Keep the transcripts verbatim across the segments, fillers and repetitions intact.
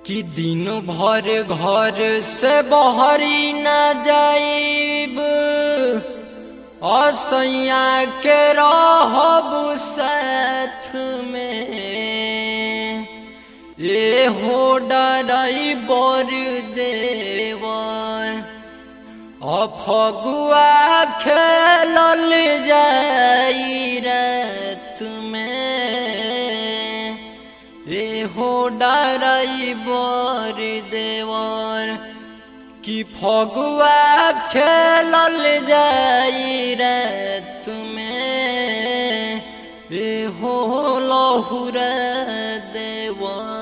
कि दिन भर घर से बहरी न जाइब असैया के रहब साथ में। ए हो डराई बर देवर अफगुआ खेलल जाई रात में। ए हो डराई बर देवर कि फगुआ खेलल जाई रात में। ए हो लहुरा देवर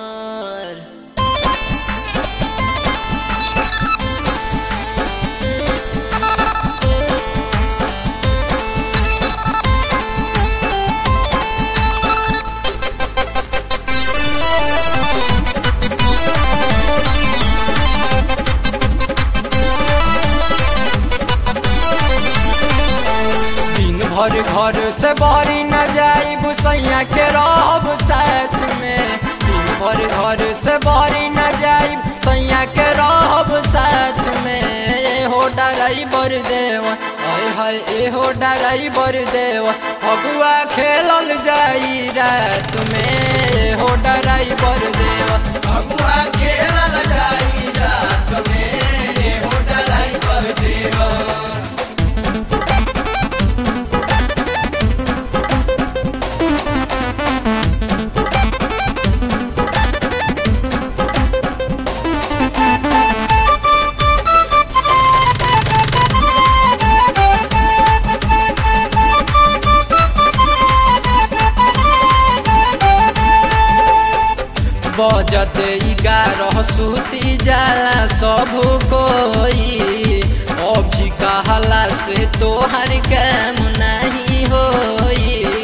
घर घर से बहरी न जाइब सैया के रहब साथ में। दिन भर घर से बहरी न जाइब सैया के रहब साथ में। ए हो डराई बर देवा हाय हाय ए हो डराई बर देवा फगुआ खेलल जाई रात में। ए हो डराई बर देवा फगुआ खेलल जाई रात में। ए हो डराई बर देवा बजते ग्यारह सूती जाला सब कोई अभी कहला से तोहर काम नहीं होई।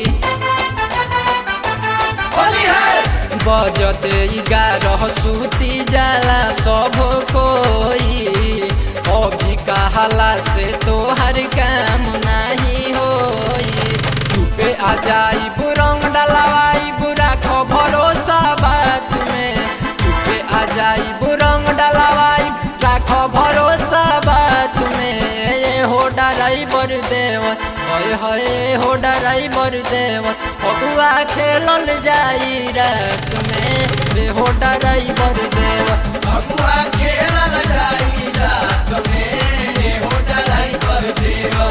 बजते ग्यारह सूती जाला सब कोई अभी कहला से तोहर काम नहीं होई। चुपे आ जाई बुरंग डलवाई बुरा खो भरोसा बात में। चुपे आ जाई बुरंग डलवाई राखो भरोसा बात में। ए हो डराई बर देवा हाय हाय हो डराई बर देवा फगुआ खेलल जाई रात में। ए हो डराई बर देवा फगुआ खेलल जाई रात में। ए हो डराई बर देवा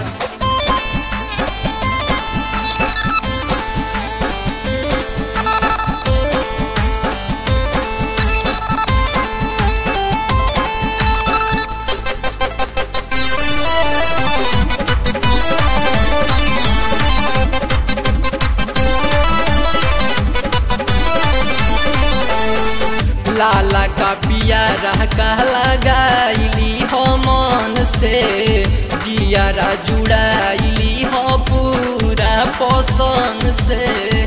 लाला का पियारा का लगाइली हो मन से जियारा जुड़ाइली हो पूरा पसंद से।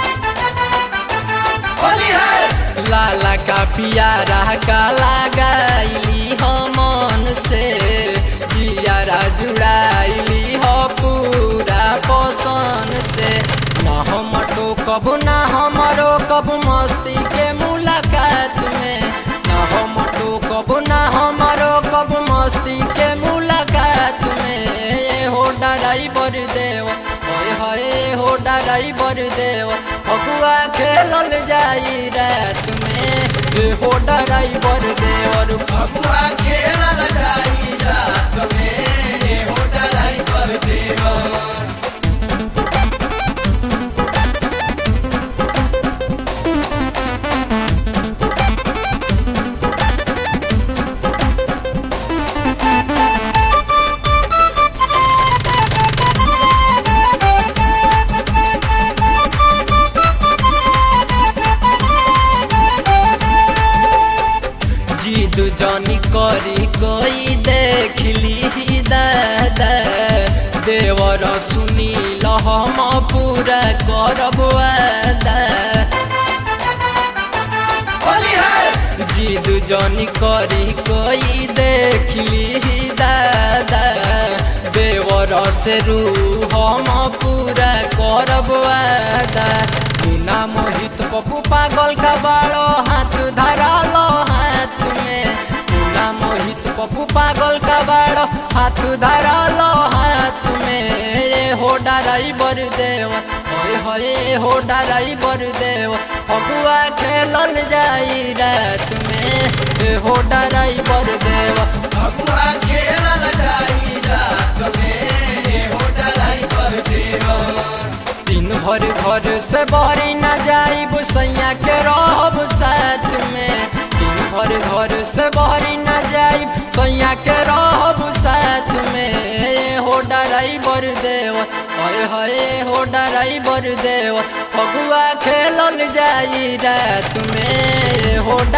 लाला का पियारा का लगाइली हो मन से जियारा जुड़ाइली हो पूरा पसंद से। ना हम टोकब ना हमरो कब मस्ती के मुलाकात में। ना हम टोकब ना हमरो कब मस्ती के मुलाकात में। ए हो डराई बर देवा हाय हाय हो डराई बर देवा फगुआ खेलल जाई रात में। ए हो डराई बर देवर फगुआ खेलल जाई रात में। ए हो डराई बर देवा जिद जानी करी कोई देख ली दादा देवर सुनील हम पूरा करब वादा। जिद जानी करी कोई देख ली दादा देवर से रू हम पूरा करब वादा। मुना मोहित पप्पू पागल का बाड़ो हाथ धरालो हाथ धरा लो हाथ में ये हो ड्राइवर देवा होए होए हो ड्राइवर देवा फगुआ खेलल जाई रात में ये हो ड्राइवर देवा फगुआ खेलल जाई रात में ये हो ड्राइवर देवा दिन भर घर से बहरी न जाइब सैया के रहब साथ में दिन भर घर से बहरी न जाइब सैया के रहब साथ में ये हो ड्राइवर देवा हाय हाय हो ड्राइवर देवा फगुआ खेलल जाई रात में ये हो